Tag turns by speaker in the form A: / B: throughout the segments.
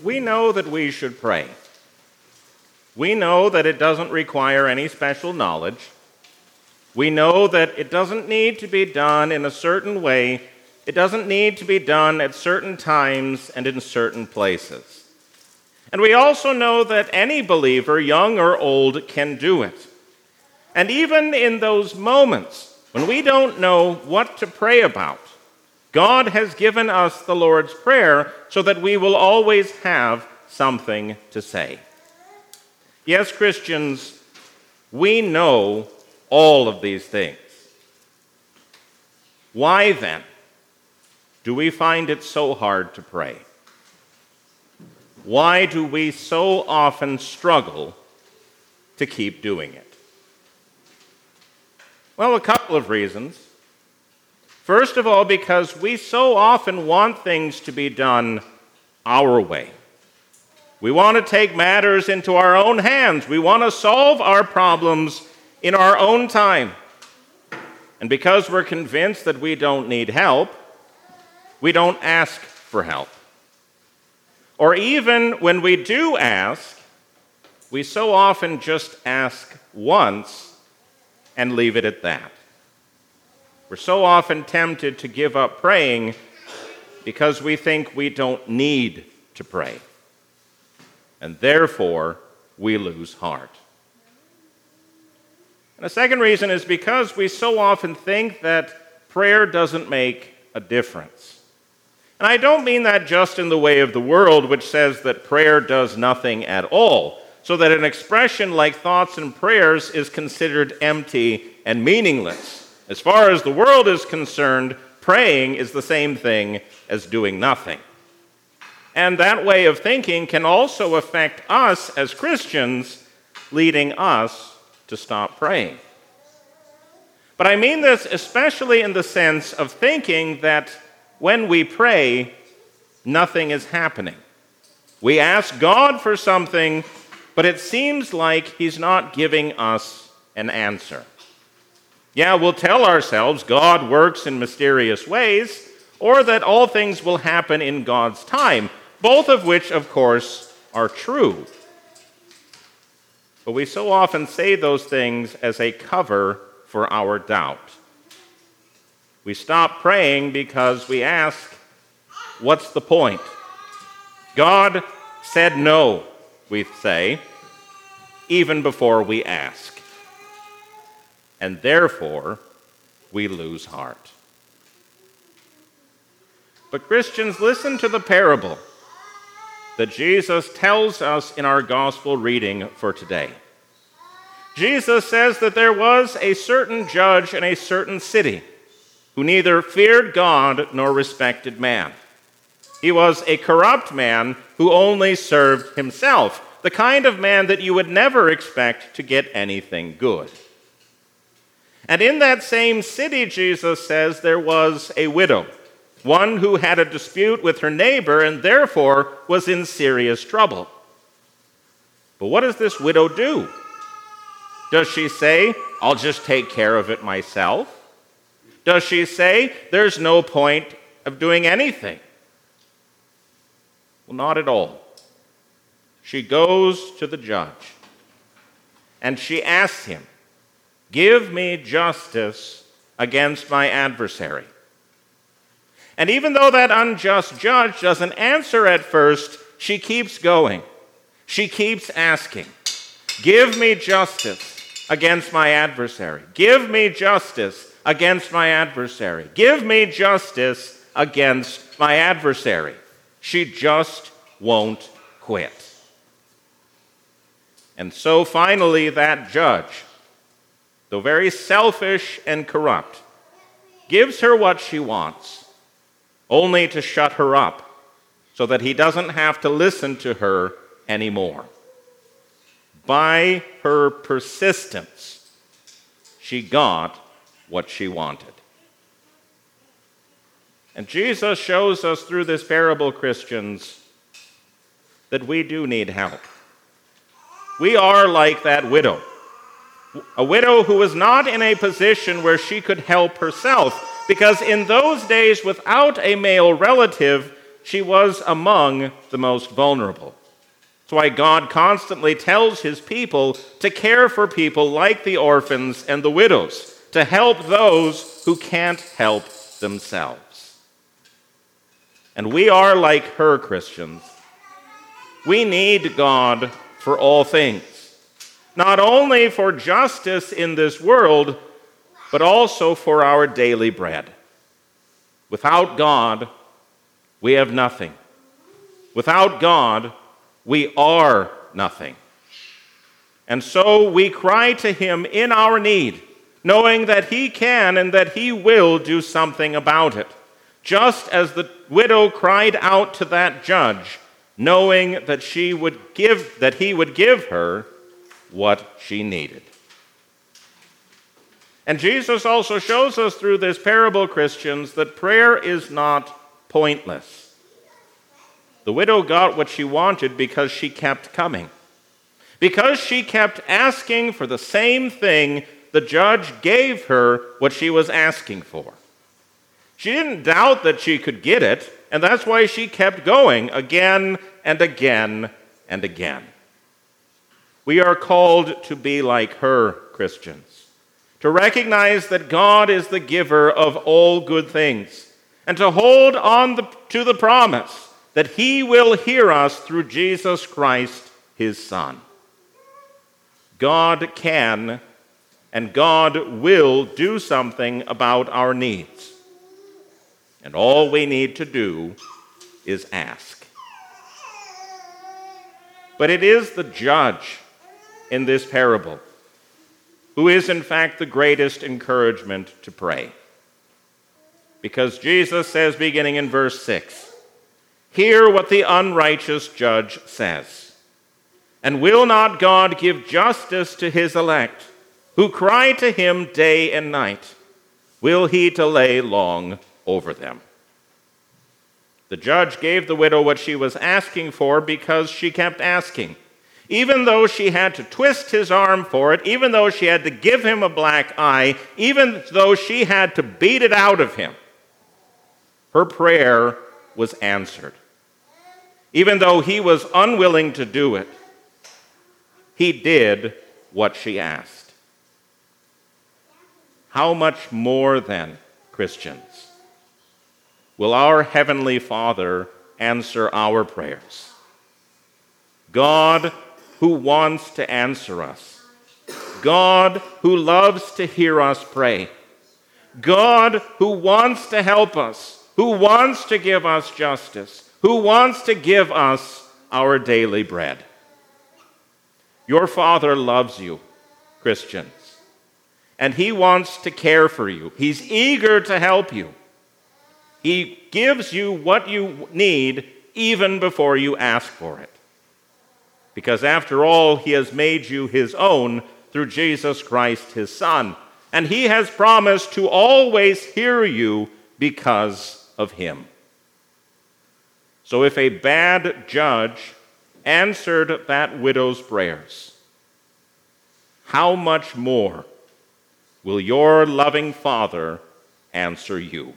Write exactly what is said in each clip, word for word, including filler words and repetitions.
A: we know that we should pray. We know that it doesn't require any special knowledge. We know that it doesn't need to be done in a certain way. It doesn't need to be done at certain times and in certain places. And we also know that any believer, young or old, can do it. And even in those moments when we don't know what to pray about, God has given us the Lord's Prayer so that we will always have something to say. Yes, Christians, we know all of these things. Why then do we find it so hard to pray? Why do we so often struggle to keep doing it? Well, a couple of reasons. First of all, because we so often want things to be done our way. We want to take matters into our own hands. We want to solve our problems in our own time. And because we're convinced that we don't need help, we don't ask for help. Or even when we do ask, we so often just ask once and leave it at that. We're so often tempted to give up praying because we think we don't need to pray. And therefore, we lose heart. And the second reason is because we so often think that prayer doesn't make a difference. And I don't mean that just in the way of the world, which says that prayer does nothing at all, so that an expression like thoughts and prayers is considered empty and meaningless. As far as the world is concerned, praying is the same thing as doing nothing. And that way of thinking can also affect us as Christians, leading us to stop praying. But I mean this especially in the sense of thinking that when we pray, nothing is happening. We ask God for something, but it seems like He's not giving us an answer. Yeah, we'll tell ourselves God works in mysterious ways, or that all things will happen in God's time, both of which, of course, are true. But we so often say those things as a cover for our doubt. We stop praying because we ask, what's the point? God said no, we say, even before we ask. And therefore, we lose heart. But Christians, listen to the parable that Jesus tells us in our gospel reading for today. Jesus says that there was a certain judge in a certain city who neither feared God nor respected man. He was a corrupt man who only served himself, the kind of man that you would never expect to get anything good. And in that same city, Jesus says, there was a widow, one who had a dispute with her neighbor and therefore was in serious trouble. But what does this widow do? Does she say, I'll just take care of it myself? Does she say, there's no point of doing anything? Well, not at all. She goes to the judge and she asks him, give me justice against my adversary. And even though that unjust judge doesn't answer at first, she keeps going. She keeps asking, give me justice against my adversary. Give me justice against my adversary. Give me justice against my adversary. She just won't quit. And so finally that judge, though very selfish and corrupt, gives her what she wants, only to shut her up so that he doesn't have to listen to her anymore. By her persistence, she got what she wanted. And Jesus shows us through this parable, Christians, that we do need help. We are like that widow. A widow who was not in a position where she could help herself, because in those days, without a male relative, she was among the most vulnerable. That's why God constantly tells his people to care for people like the orphans and the widows, to help those who can't help themselves. And we are like her, Christians. We need God for all things, not only for justice in this world, but also for our daily bread. Without God, we have nothing. Without God, we are nothing. And so we cry to him in our need, knowing that he can and that he will do something about it, just as the widow cried out to that judge, knowing that she would give that he would give her what she needed. And Jesus also shows us through this parable, Christians, that prayer is not pointless. The widow got what she wanted because she kept coming. Because she kept asking for the same thing, the judge gave her what she was asking for. She didn't doubt that she could get it, and that's why she kept going again and again and again. We are called to be like her, Christians, to recognize that God is the giver of all good things, and to hold on the, to the promise that he will hear us through Jesus Christ, his Son. God can and God will do something about our needs. And all we need to do is ask. But it is the judge in this parable who is in fact the greatest encouragement to pray. Because Jesus says, beginning in verse six, "Hear what the unrighteous judge says. And will not God give justice to his elect, who cry to him day and night? Will he delay long over them?" The judge gave the widow what she was asking for because she kept asking. Even though she had to twist his arm for it, even though she had to give him a black eye, even though she had to beat it out of him, her prayer was answered. Even though he was unwilling to do it, he did what she asked. How much more then, Christians, will our Heavenly Father answer our prayers? God who wants to answer us. God who loves to hear us pray. God who wants to help us, who wants to give us justice, who wants to give us our daily bread. Your Father loves you, Christians, and he wants to care for you. He's eager to help you. He gives you what you need even before you ask for it. Because after all, he has made you his own through Jesus Christ, his Son. And he has promised to always hear you because of him. So if a bad judge answered that widow's prayers, how much more will your loving Father answer you?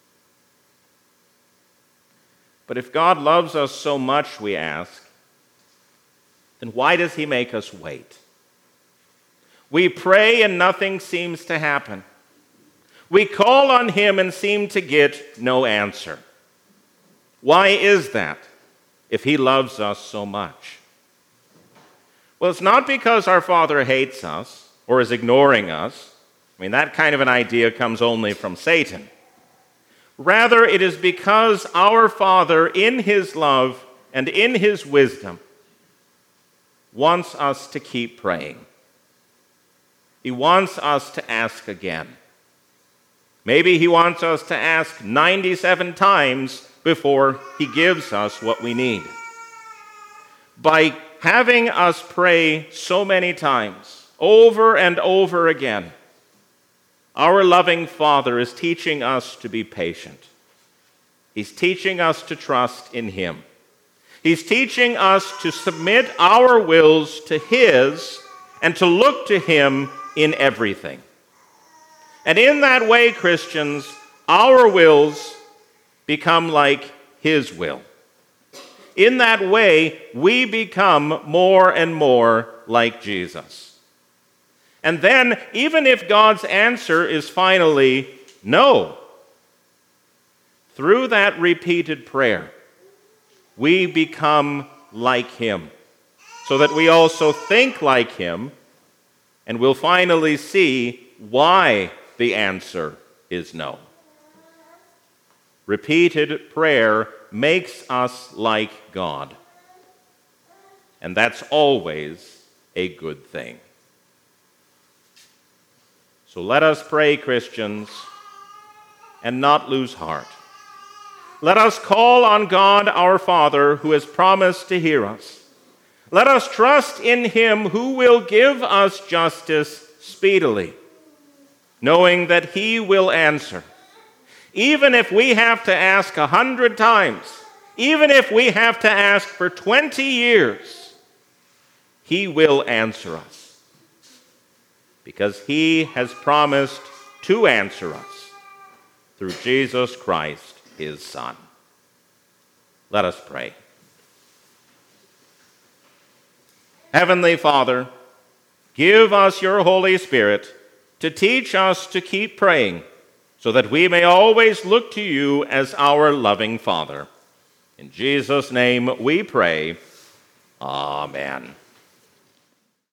A: But if God loves us so much, we ask, then why does he make us wait? We pray and nothing seems to happen. We call on him and seem to get no answer. Why is that, if he loves us so much? Well, it's not because our Father hates us or is ignoring us. I mean, that kind of an idea comes only from Satan. Rather, it is because our Father, in his love and in his wisdom, wants us to keep praying. He wants us to ask again. Maybe he wants us to ask ninety-seven times before he gives us what we need. By having us pray so many times, over and over again, our loving Father is teaching us to be patient. He's teaching us to trust in him. He's teaching us to submit our wills to his and to look to him in everything. And in that way, Christians, our wills become like his will. In that way, we become more and more like Jesus. And then, even if God's answer is finally no, through that repeated prayer, we become like him, so that we also think like him, and we'll finally see why the answer is no. Repeated prayer makes us like God, and that's always a good thing. So let us pray, Christians, and not lose heart. Let us call on God our Father, who has promised to hear us. Let us trust in him who will give us justice speedily, knowing that he will answer. Even if we have to ask a hundred times, even if we have to ask for twenty years, he will answer us, because he has promised to answer us through Jesus Christ, his Son. Let us pray. Heavenly Father, give us your Holy Spirit to teach us to keep praying, so that we may always look to you as our loving Father. In Jesus' name we pray. Amen.